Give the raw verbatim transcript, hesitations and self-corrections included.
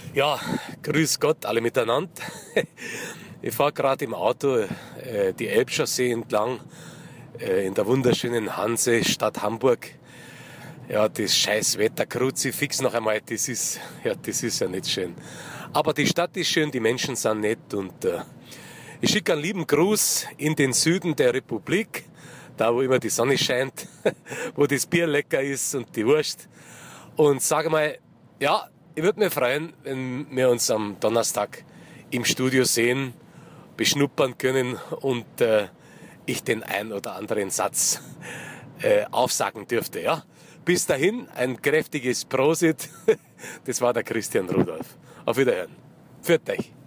Ja, grüß Gott alle miteinander. Ich fahre gerade im Auto äh, die Elbchaussee entlang äh, in der wunderschönen Hansestadt Hamburg. Ja, das scheiß Wetter, Kruzifix noch einmal, das ist, ja, das ist ja nicht schön. Aber die Stadt ist schön, die Menschen sind nett und äh, ich schicke einen lieben Gruß in den Süden der Republik, da wo immer die Sonne scheint, wo das Bier lecker ist und die Wurst. Und sage mal, ja, ich würde mich freuen, wenn wir uns am Donnerstag im Studio sehen, beschnuppern können und äh, ich den ein oder anderen Satz äh, aufsagen dürfte. Ja? Bis dahin ein kräftiges Prosit. Das war der Christian Rudolph. Auf Wiederhören. Pfiat euch.